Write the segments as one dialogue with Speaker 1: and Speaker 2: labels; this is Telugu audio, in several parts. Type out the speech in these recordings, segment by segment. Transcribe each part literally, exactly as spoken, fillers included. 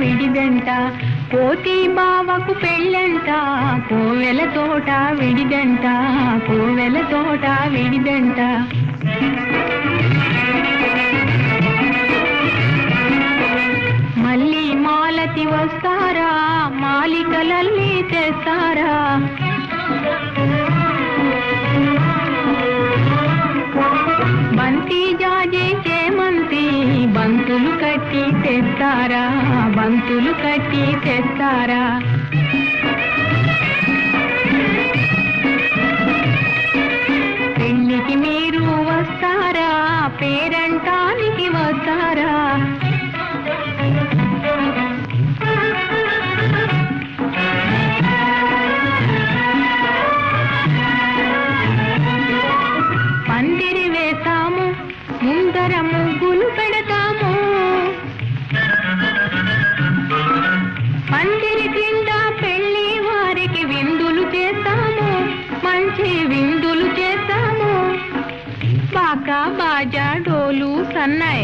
Speaker 1: విడిదంట, పోతి బావకు పెళ్ళంట, కోవెల తోట విడిదంట, కోవెల తోట విడిదంట. మళ్ళీ మాలతి వస్తారా, మాలికలల్లి తెస్తారా, బంతి జాజి చేమంతి బంతులు కట్టి తెస్తారా, బంతులు కట్టి తెస్తారా. పెళ్ళికి మీరు వస్తారా, పేరంటానికి వస్తారా, పందిరి వేస్తాము, ముందర ముగ్గులు పెడతాము, పందిరి క్రింద పెళ్లి వారికి విందులు చేస్తాము, మంచి విందులు చేస్తాము. బాకా బాజా డోలు సన్నాయ్,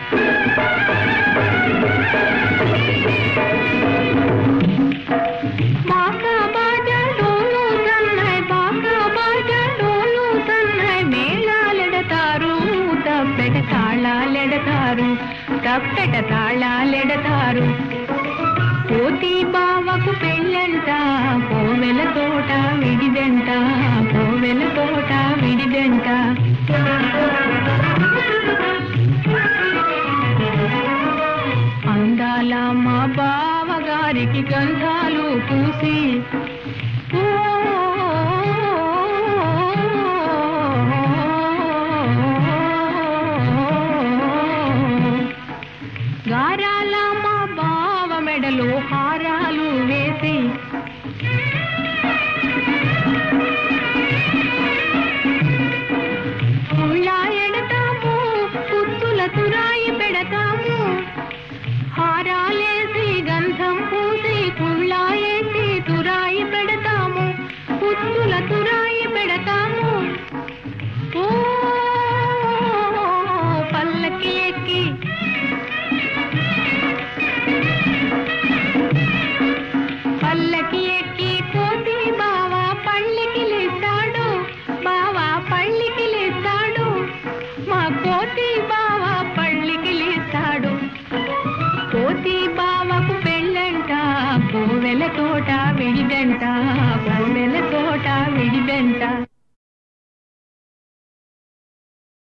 Speaker 1: బాకా బాజా డోలు సన్నాయ్, బాకా బాజా డోలు సన్నాయ్. మేళాలెడతారు, తప్పెట తాళాలెడతారు, తప్పెట తాళాలెడతారు. పోతి బావకు పెళ్ళంట, కోవెల తోట విడిదంట, కోవెల తోట విడిదంట. అందాల మా బావగారికి గంధాలు పూసి, గారాల మా బావ మెడలో హారాలు వేసి, ఉళ్ళా ఎడతాము, పుత్తుల తురాయి పెడతాము, హారాలేసి గంధం పూసి కుళ్ళా వేసి తురాయి పెడతాము, పుత్తుల తురాయి పెడతాము. ఓ పల్లకి ఎక్కి పల్లకి ఎక్కి పోతి బావ పళ్ళికి లేస్తాడు, బావ పళ్ళికి లేస్తాడు, మా కోతి బావ పళ్ళికి లేస్తాడు. పోతి బావకు పెళ్ళంట, కోవెల తోట విడిదంట.